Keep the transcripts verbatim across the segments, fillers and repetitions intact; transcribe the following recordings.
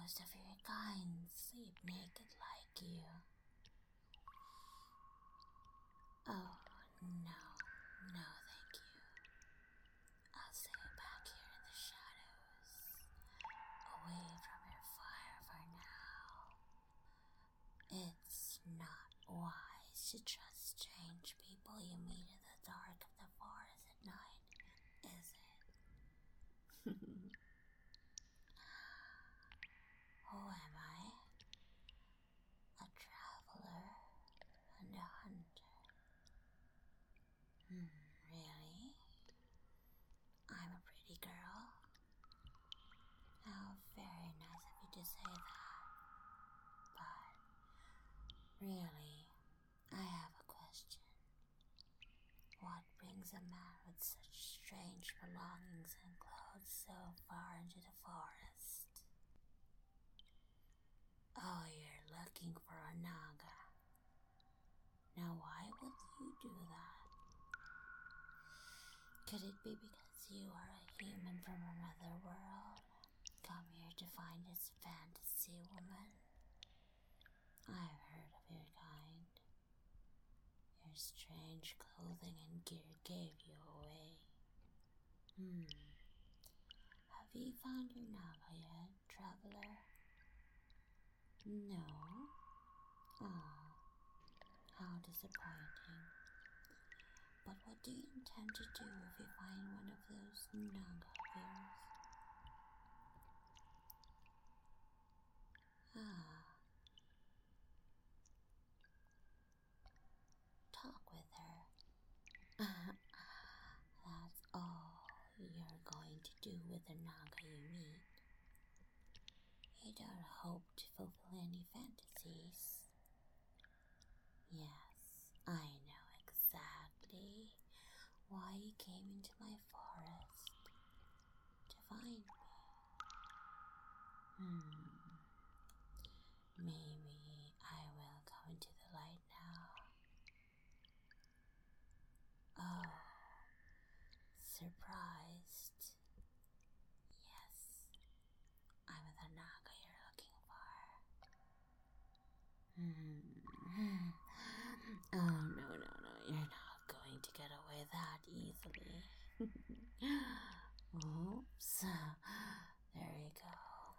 most of your kind sleep naked like you. Oh, no, no, thank you. I'll stay back here in the shadows, away from your fire for now. It's not wise to trust strange people you meet in the dark of the forest at night, is it? Who am I? A traveler and a hunter. Hmm, really? I'm a pretty girl? How very nice of you to say that. But, really, I have a question. What brings a man with such strange belongings and clothes so far into the forest? Oh, you're looking for a naga. Now why would you do that? Could it be because you are a human from another world, come here to find this fantasy woman? I've heard of your kind. Your strange clothing and gear gave you away. Hmm. Have you found your naga yet, traveler? No? Oh, how disappointing. But what do you intend to do if you find one of those naga of yours? Ah. Talk with her. That's all you're going to do with the naga you meet. You don't hope to fulfill any fantasies. Yes, I know exactly why you came into my forest. To find me. Hmm. Maybe I will come into the light now. Oh, surprised. Yes, I'm the naga you're looking for. Hmm. Oh, no, no, no, you're not going to get away that easily. Oops. There you go.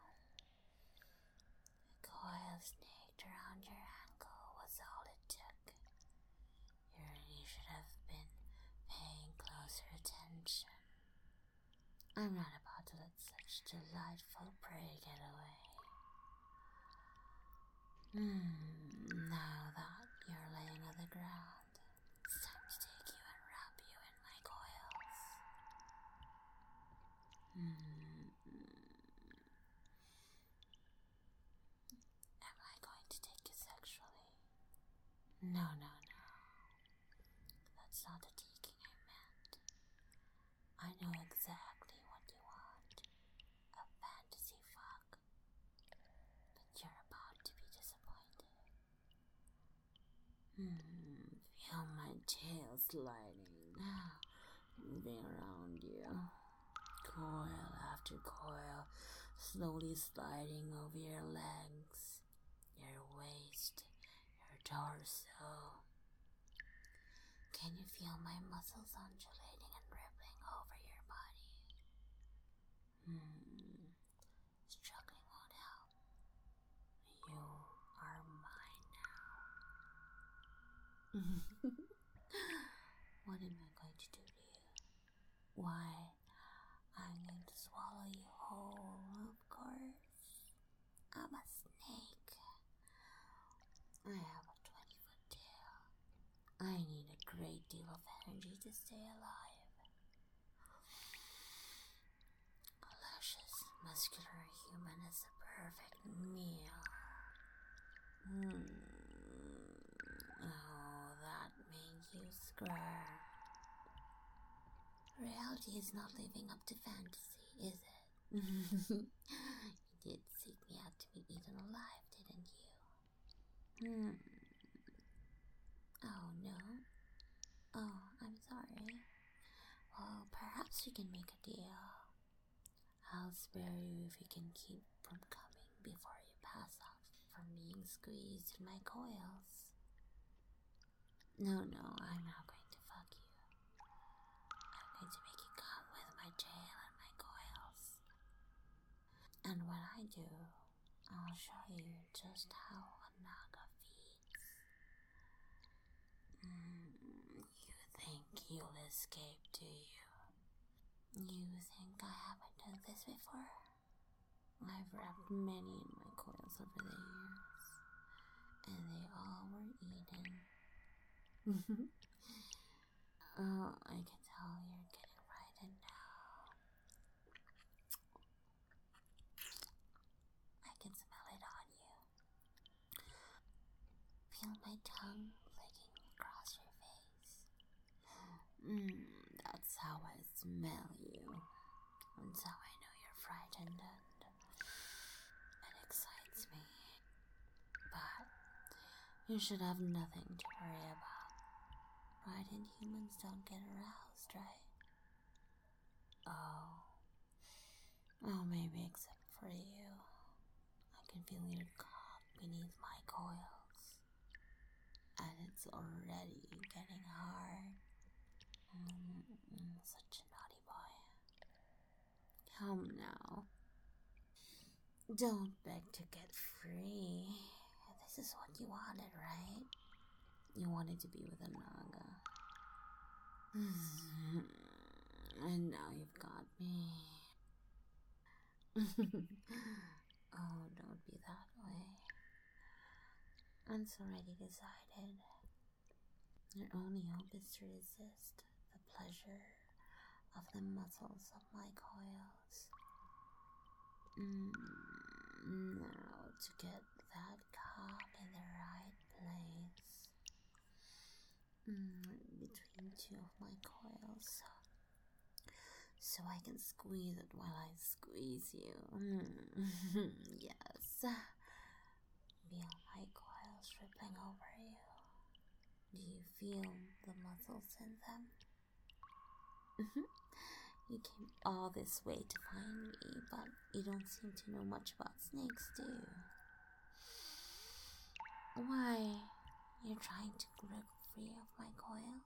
The coil snaked around your ankle was all it took. You really should have been paying closer attention. I'm not about to let such delightful prey get away. Hmm, now that you're laying on the ground, it's time to take you and wrap you in my coils. Hmm. Am I going to take you sexually? No, no, no. That's not the taking I meant. I know exactly what you want. A fantasy fuck. But you're about to be disappointed. Hmm, feel my tail sliding, moving around you. Coil after coil, slowly sliding over your legs, your waist, your torso. Can you feel my muscles undulating and rippling over your body? Hmm, struggling won't help. You are mine now. What am I going to do to you? Why, I'm going to swallow you whole, of course. I'm a snake. I have a twenty-foot tail. I need a great deal of energy to stay alive. A luscious, muscular human is a perfect meal. Hmm. Oh, that made you squirm. Reality is not living up to fantasy, is it? You did seek me out to be eaten alive, didn't you? Hmm. Oh, no? Oh, I'm sorry. Well, perhaps we can make a deal. I'll spare you if you can keep from coming before you pass out from being squeezed in my coils. No, no, I'm not going to fuck you. I'm going to make you come with my tail and my coils. And when I do, I'll show you just how a naga feeds. Mm, you think you'll escape, do you? You think I haven't done this before? I've wrapped many in my coils over the years, and they all were eaten. Oh, I can tell you're getting frightened now. I can smell it on you. Feel my tongue flicking across your face. Mmm, that's how I smell you. That's how I know you're frightened, and it excites me. But you should have nothing to worry about. Frightened humans don't get aroused, right? Oh. Oh, maybe except for you. I can feel your cock beneath my coils. And it's already getting hard. Mm, such a naughty boy. Come now. Don't beg to get free. This is what you wanted, right? You wanted to be with a naga. And now you've got me. Oh, don't be that way. It's already decided. Your only hope is to resist the pleasure of the muscles of my coils. Mm, now to get that cock in the right place. Mm, between two of my coils. So I can squeeze it while I squeeze you. Mm. Yes. Feel my coils rippling over you. Do you feel the muscles in them? You came all this way to find me, but you don't seem to know much about snakes, do you? Why? You're trying to break free of my coils?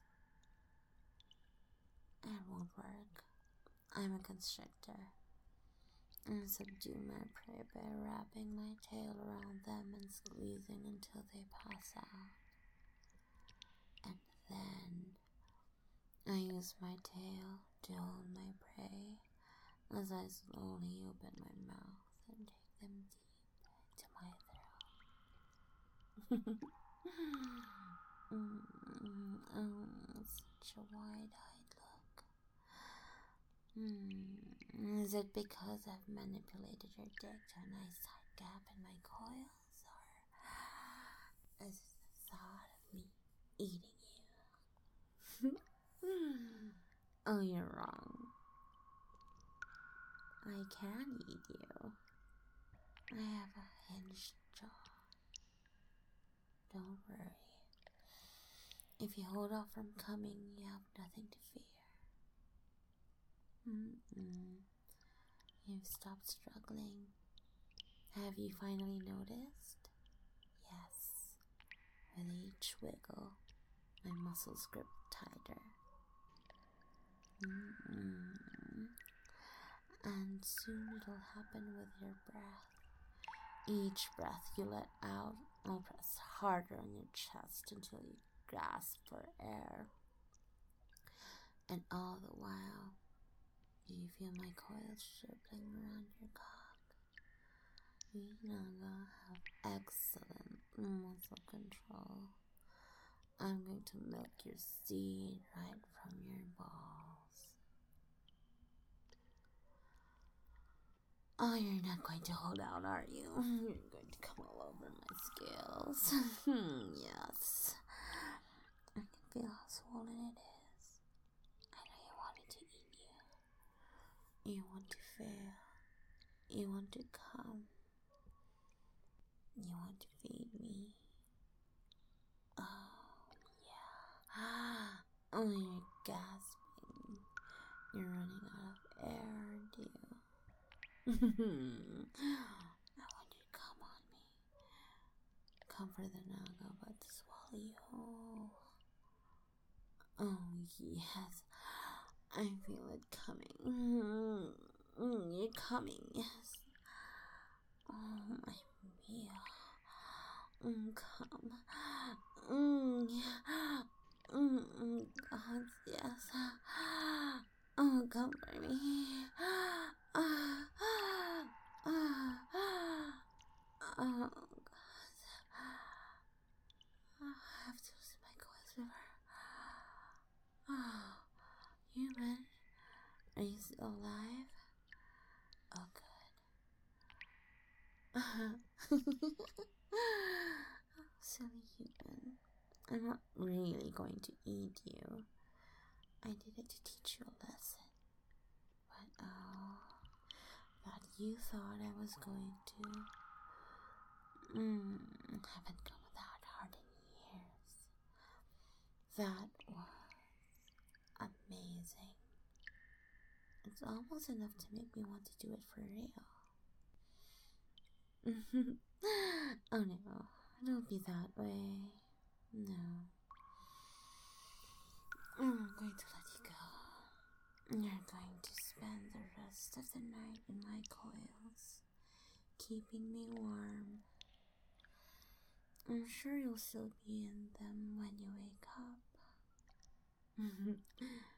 It won't work. I'm a constrictor. I subdue my prey by wrapping my tail around them and squeezing until they pass out. And then I use my tail to hold my prey as I slowly open my mouth and take them deep into my throat. mm, oh, such a wide-eyed look. Hmm, is it because I've manipulated your dick to a nice tight gap in my coils, or is it the thought of me eating you? Oh, you're wrong. I can eat you. I have a hinged jaw. Don't worry. If you hold off from coming, you have nothing to fear. Mm-mm. You've stopped struggling. Have you finally noticed? Yes. With each wiggle, my muscles grip tighter. Mm-mm. And soon it'll happen with your breath. Each breath you let out, I'll press harder on your chest until you gasp for air. And all the while, do you feel my coils circling around your cock? You naga have excellent muscle control. I'm going to milk your seed right from your balls. Oh, you're not going to hold out, are you? You're going to come all over my scales. Yes. I can feel how swollen it is. I know you wanted to eat you. You want to fail. You want to come. You want to feed me. Oh, yeah. Oh, you're gasping. You're running out of air, aren't you? I come for the naga, but to swallow you. Oh, yes. I feel it coming. Mm, you're coming, yes. Oh, my Mia. Mm, come. Mm, yeah. Mm, mm, God, yes. Oh, come for me. Ah, ah, ah, oh, God. I have to lose my coils river. Oh, human, are you still alive? Oh, good. Silly human. I'm not really going to eat you. I did it to teach you a lesson. But oh, that you thought I was going to. Mm, haven't come that hard in years. That was amazing. It's almost enough to make me want to do it for real. Oh no, don't be that way. No. I'm going to let you go. You're going to spend the rest of the night in my coils, keeping me warm. I'm sure you'll still be in them when you wake up.